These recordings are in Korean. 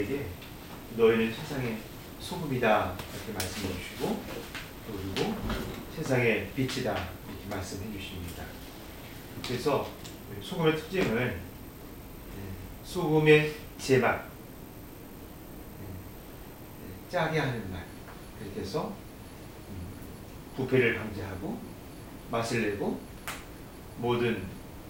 너희는 세상의 소금이다 이렇게 말씀해 주시고, 그리고 세상의 빛이다 이렇게 말씀해 주십니다. 그래서 소금의 특징을 소금의 제맛, 짜게 하는 맛, 그렇게 해서 부패를 방지하고 맛을 내고 모든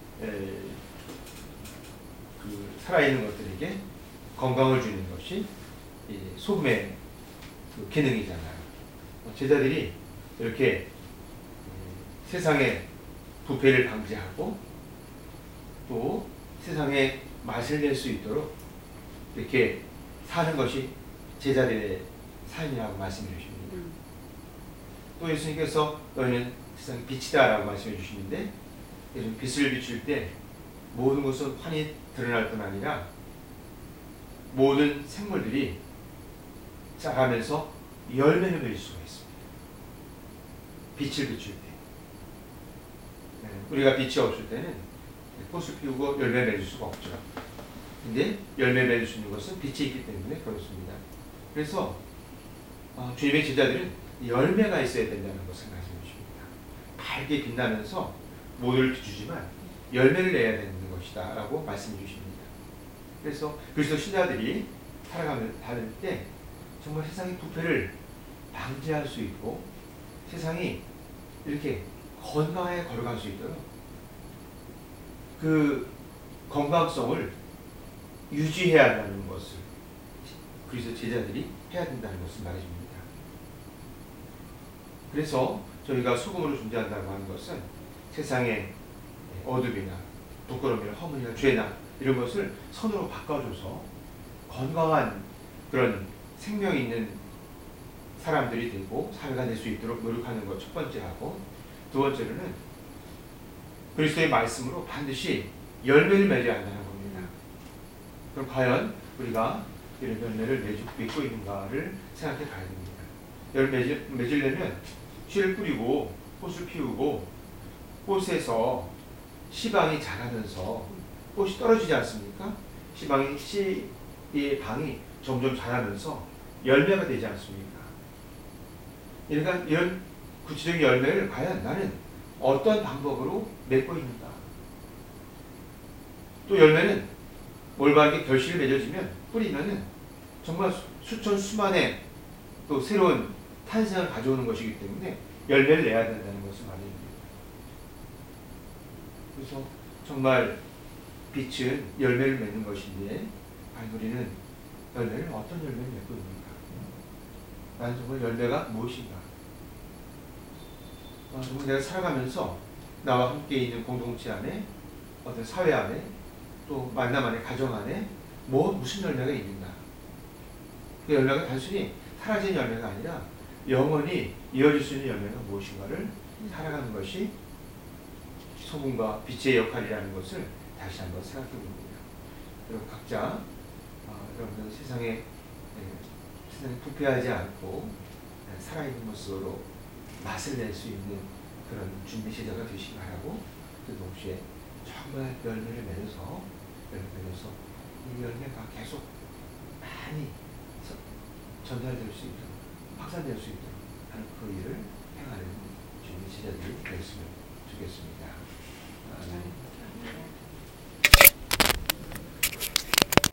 그 살아있는 것들에게 건강을 주는 것이 이 소금의 그 기능이잖아요. 제자들이 이렇게 세상의 부패를 방지하고 또 세상에 맛을 낼 수 있도록 이렇게 사는 것이 제자들의 삶이라고 말씀해 주십니다. 또 예수님께서 너희는 세상의 빛이다 라고 말씀해 주시는데, 빛을 비출 때 모든 것은 환히 드러날 뿐 아니라 모든 생물들이 자라면서 열매를 맺을 수가 있습니다. 빛을 비출 때. 우리가 빛이 없을 때는 꽃을 피우고 열매 맺을 수가 없죠. 근데 열매 맺을 수 있는 것은 빛이 있기 때문에 그렇습니다. 그래서 주님의 제자들은 열매가 있어야 된다는 것을 말씀해 주십니다. 밝게 빛나면서 모두를 비추지만 열매를 내야 되는 것이다 라고 말씀해 주십니다. 그래서 그리스도 신자들이 살아가며 다닐 때 정말 세상의 부패를 방지할 수 있고 세상이 이렇게 건강하게 걸어갈 수 있도록 그 건강성을 유지해야 한다는 것을 그리스도 제자들이 해야 된다는 것을 말해줍니다. 그래서 저희가 소금으로 존재한다고 하는 것은 세상의 어둠이나 부끄러움이나 허물이나 죄나 이런 것을 선으로 바꿔줘서 건강한 그런 생명이 있는 사람들이 되고 사회가 될 수 있도록 노력하는 것 첫 번째하고, 두 번째로는 그리스도의 말씀으로 반드시 열매를 맺어야 한다는 겁니다. 그럼 과연 우리가 이런 열매를 맺고 있는가를 생각해 봐야 됩니다. 열매 맺으려면 씨를 뿌리고 꽃을 피우고 꽃에서 씨방이 자라면서 꽃이 떨어지지 않습니까? 씨의 방이 점점 자라면서 열매가 되지 않습니까? 그러니까 이런 구체적인 열매를 과연 나는 어떤 방법으로 맺고 있는가? 또 열매는 올바르게 결실을 맺어지면 뿌리면은 정말 수천 수만의 또 새로운 탄생을 가져오는 것이기 때문에 열매를 내야 된다는 것을 말합니다. 그래서 정말 빛은 열매를 맺는 것인데, 과연 우리는 열매를 어떤 열매를 맺고 있는가? 나는 정말 열매가 무엇인가? 정말 내가 살아가면서 나와 함께 있는 공동체 안에, 어떤 사회 안에, 또 만남 안에, 가정 안에 무슨 열매가 있는가? 그 열매가 단순히 사라진 열매가 아니라 영원히 이어질 수 있는 열매가 무엇인가를 살아가는 것이 소금과 빛의 역할이라는 것을 다시 한번 생각해 봅니다. 여러분 각자 여러분들 세상에 부패하지 않고 살아있는 모습으로 맛을 낼 수 있는 그런 준비 제자가 되시기 바라고, 그 동시에 정말 열매를 맺어서 이 열매가 계속 많이 전달될 수 있도록, 확산될 수 있도록 하는 그 일을 행하는 준비 제자들이 되었으면 좋겠습니다. 아멘.